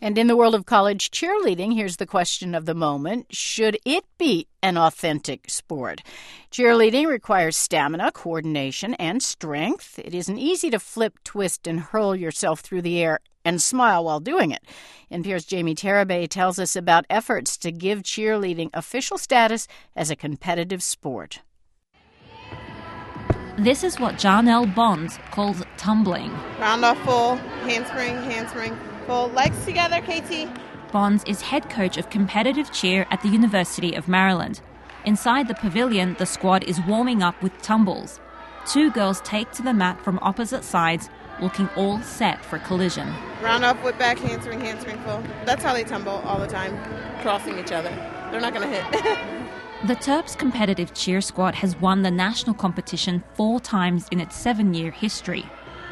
And in the world of college cheerleading, here's the question of the moment. Should it be an authentic sport? Cheerleading requires stamina, coordination, and strength. It isn't easy to flip, twist, and hurl yourself through the air and smile while doing it. NPR's Jamie Tarabay tells us about efforts to give cheerleading official status as a competitive sport. This is what Jarnell Bonds calls tumbling. Round off full, handspring, full. Legs together, KT. Bonds is head coach of competitive cheer at the University of Maryland. Inside the pavilion, the squad is warming up with tumbles. Two girls take to the mat from opposite sides, looking all set for collision. Round off, whip back, handspring, full. That's how they tumble all the time, crossing each other. They're not going to hit. The Terps competitive cheer squad has won the national competition 4 times in its 7-year history.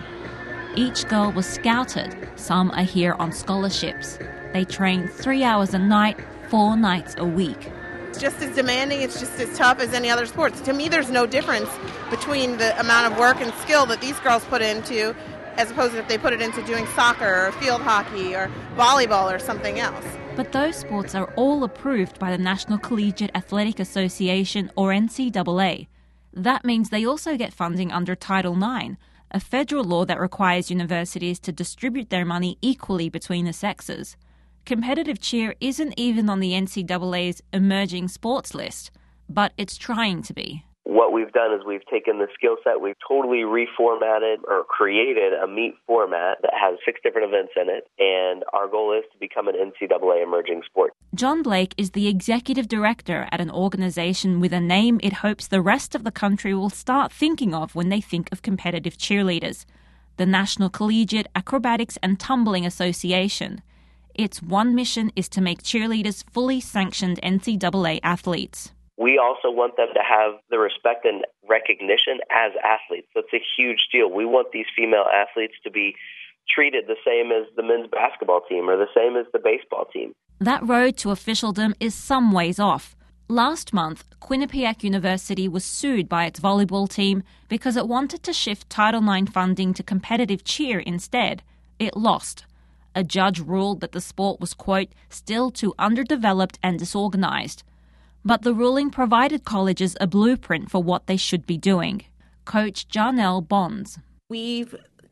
Each girl was scouted. Some are here on scholarships. They train 3 hours a night, 4 nights a week. It's just as demanding, it's just as tough as any other sports. To me, there's no difference between the amount of work and skill that these girls put into as opposed to if they put it into doing soccer or field hockey or volleyball or something else. But those sports are all approved by the National Collegiate Athletic Association, or NCAA. That means they also get funding under Title IX, a federal law that requires universities to distribute their money equally between the sexes. Competitive cheer isn't even on the NCAA's emerging sports list, but it's trying to be. What we've done is we've taken the skill set, we've totally reformatted or created a meet format that has 6 different events in it, and our goal is to become an NCAA emerging sport. John Blake is the executive director at an organization with a name it hopes the rest of the country will start thinking of when they think of competitive cheerleaders, the National Collegiate Acrobatics and Tumbling Association. Its one mission is to make cheerleaders fully sanctioned NCAA athletes. We also want them to have the respect and recognition as athletes. That's a huge deal. We want these female athletes to be treated the same as the men's basketball team or the same as the baseball team. That road to officialdom is some ways off. Last month, Quinnipiac University was sued by its volleyball team because it wanted to shift Title IX funding to competitive cheer instead. It lost. A judge ruled that the sport was, quote, still too underdeveloped and disorganized. But the ruling provided colleges a blueprint for what they should be doing. Coach Jarnell Bonds. We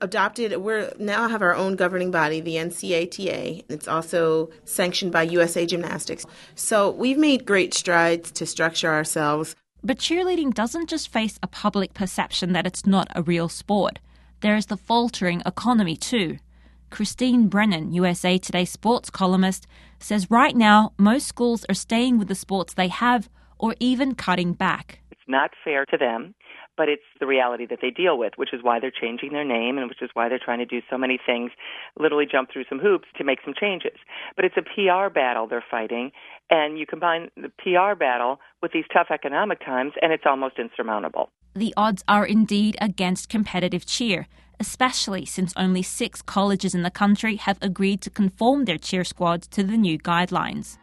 now have our own governing body, the NCATA. It's also sanctioned by USA Gymnastics. So we've made great strides to structure ourselves. But cheerleading doesn't just face a public perception that it's not a real sport. There is the faltering economy too. Christine Brennan, USA Today sports columnist, says right now most schools are staying with the sports they have or even cutting back. It's not fair to them, but it's the reality that they deal with, which is why they're changing their name and which is why they're trying to do so many things, literally jump through some hoops to make some changes. But it's a PR battle they're fighting, and you combine the PR battle with these tough economic times, and it's almost insurmountable. The odds are indeed against competitive cheer, especially since only 6 colleges in the country have agreed to conform their cheer squads to the new guidelines.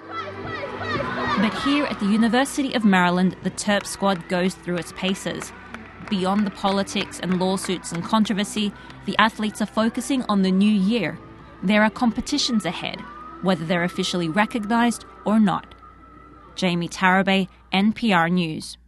But here at the University of Maryland, the Terps squad goes through its paces. Beyond the politics and lawsuits and controversy, the athletes are focusing on the new year. There are competitions ahead, whether they're officially recognized or not. Jamie Tarabay, NPR News.